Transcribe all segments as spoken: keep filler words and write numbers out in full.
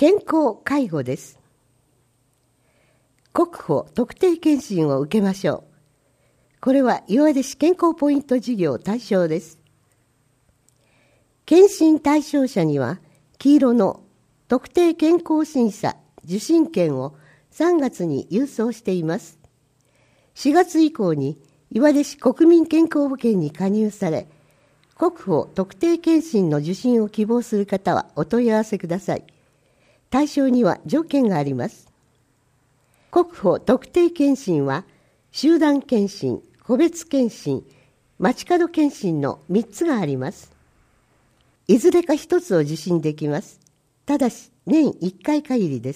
健康介護です。国保特定健診を受けましょう。これは岩出市健康ポイント事業対象です。健診対象者には黄色の特定健康審査受診券をさんがつに郵送しています。しがつ以降に岩出市国民健康保険に加入され、国保特定健診の受診を希望する方はお問い合わせください。対象には条件があります。国保特定健診は集団健診、個別健診、街角健診のみっつがあります。いずれかひとつを受診できます。ただし年いっかい限りです。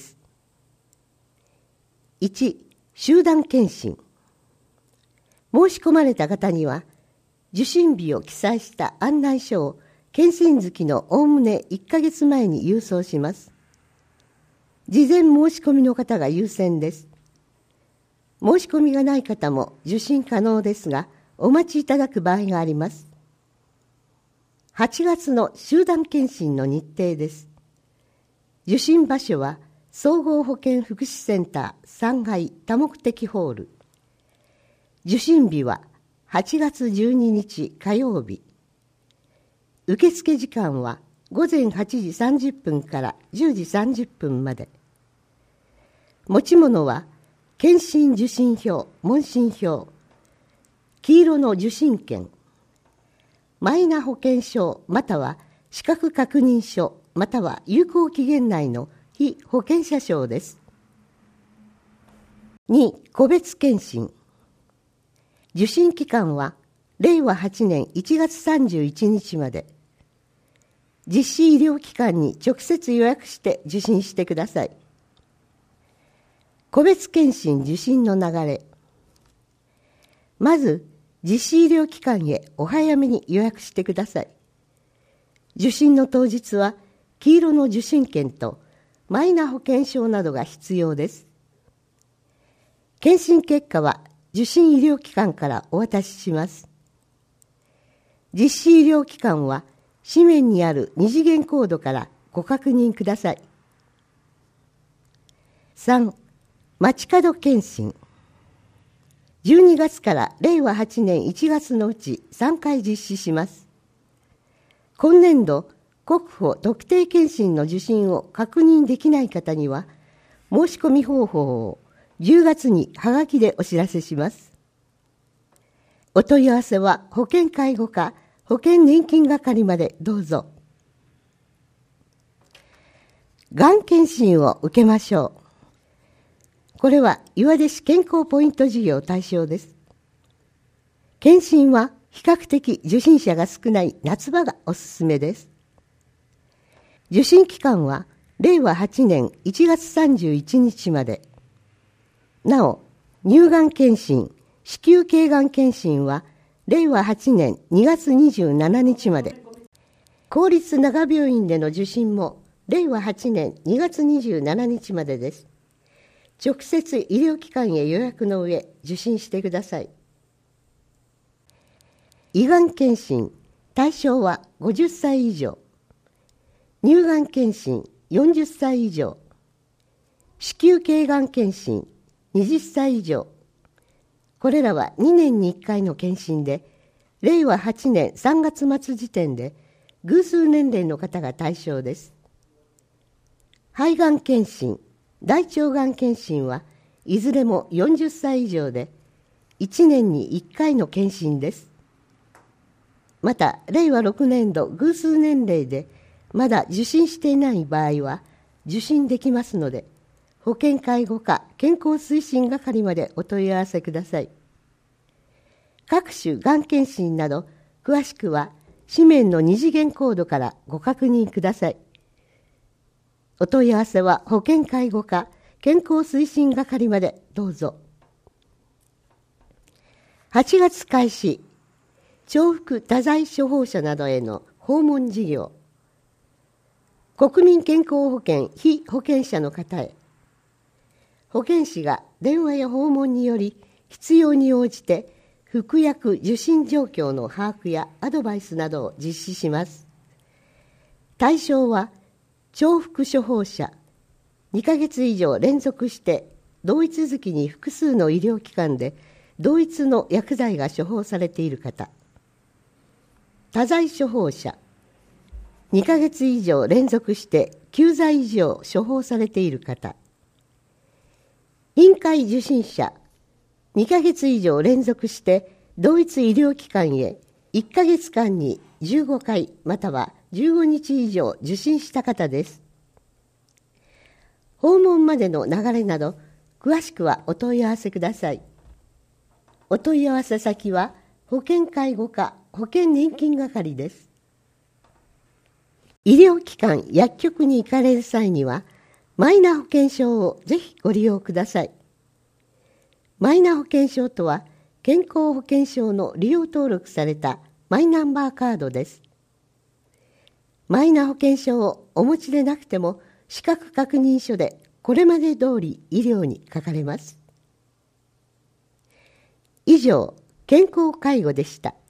いち. 集団健診。申し込まれた方には受診日を記載した案内書を健診月のおおむねいっかげつまえに郵送します。事前申し込みの方が優先です。申し込みがない方も受診可能ですが、お待ちいただく場合があります。はちがつの集団健診の日程です。受診場所は総合保健福祉センターさんがい多目的ホール。受診日ははちがつじゅうににち火曜日。受付時間はごぜんはちじさんじゅっぷんからじゅうじさんじゅっぷんまで。持ち物は健診受診票、問診票、黄色の受診券、マイナ保険証または資格確認書または有効期限内の被保険者証です。に. 個別健診。受診期間はれいわはちねんいちがつさんじゅういちにちまで。実施医療機関に直接予約して受診してください。個別健診受診の流れ。まず、実施医療機関へお早めに予約してください。受診の当日は黄色の受診券とマイナ保険証などが必要です。健診結果は受診医療機関からお渡しします。実施医療機関は紙面にある二次元コードからご確認ください。さん. 街角健診。じゅうにがつかられいわはちねんいちがつのうちさんかい実施します。今年度、国保特定健診の受診を確認できない方には、申し込み方法をじゅうがつにはがきでお知らせします。お問い合わせは保険介護課、保険年金係までどうぞ。がん検診を受けましょう。これは岩出市健康ポイント事業対象です。検診は比較的受診者が少ない夏場がおすすめです。受診期間はれいわはちねんいちがつさんじゅういちにちまで。なお、乳がん検診、子宮頸がん検診はれいわはちねんにがつにじゅうしちにちまで。公立長病院での受診もれいわはちねんにがつにじゅうしちにちまでです。直接医療機関へ予約の上、受診してください。胃がん検診、対象はごじゅっさい以上。乳がん検診、よんじゅっさい以上。子宮頸がん検診、はたち以上。これらはにねんにいっかいの検診で、れいわはちねんさんがつまつ時点で偶数年齢の方が対象です。肺がん検診、大腸がん検診はいずれもよんじゅっさい以上で、いちねんにいっかいの検診です。また、れいわろくねんど偶数年齢でまだ受診していない場合は受診できますので、保健介護課健康推進係までお問い合わせください。各種がん検診など詳しくは紙面の二次元コードからご確認ください。お問い合わせは保健介護課健康推進係までどうぞ。はちがつ開始、重複多剤処方者などへの訪問事業。国民健康保険被保険者の方へ、保健師が電話や訪問により必要に応じて服薬受診状況の把握やアドバイスなどを実施します。対象は重複処方者、 にかげつ以上連続して同一月に複数の医療機関で同一の薬剤が処方されている方、多剤処方者、にかげつ以上連続してきゅう剤以上処方されている方、臨界受診者、にかげつ以上連続して同一医療機関へいっかげつかんにじゅうごかいまたはじゅうごにち以上受診した方です。訪問までの流れなど詳しくはお問い合わせください。お問い合わせ先は保健介護課保険年金係です。医療機関、薬局に行かれる際にはマイナ保険証をぜひご利用ください。マイナ保険証とは健康保険証の利用登録されたマイナンバーカードです。マイナ保険証をお持ちでなくても資格確認書でこれまで通り医療にかかれます。以上、健康介護でした。